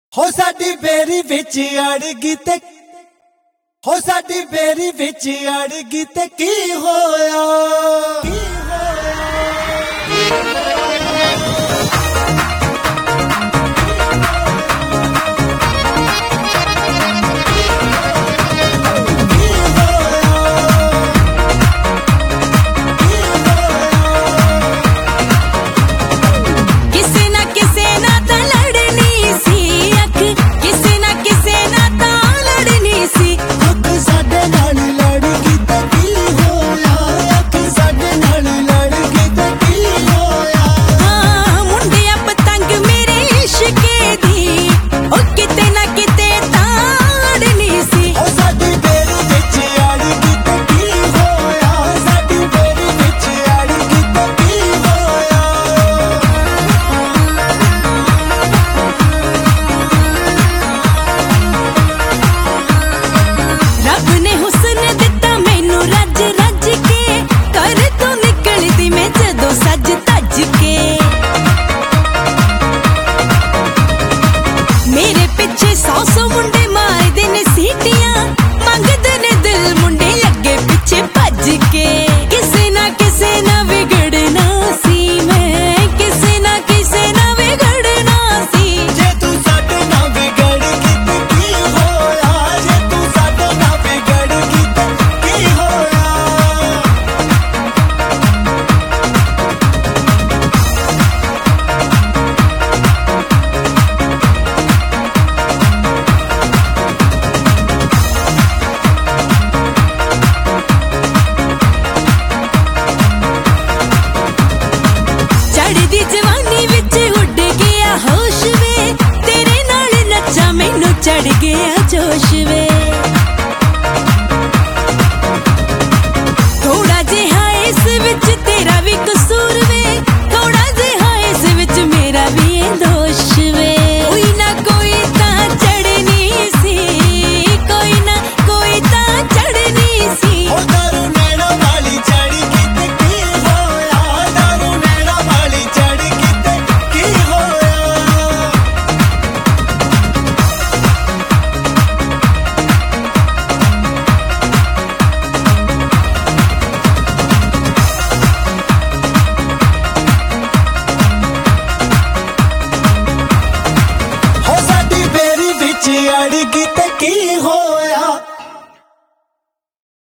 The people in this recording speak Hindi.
हो साडी बेरी विच अड़ गई ते हो साडी बेरी विच अड़ गई ते की होया चढ़ गया जोश वे थोड़ा जिहा इस विच तेरा भी कसूर वे थोड़ा जिहा इस विच मेरा भी है दोष वे कोई ना कोई ता चढ़नी सी कोई ना कोई ता चढ़नी सी ओ दारू नैना वाली चढ़ गई ते की होया दारू नैना वाली चढ़ गई ते की होया अड़ गई।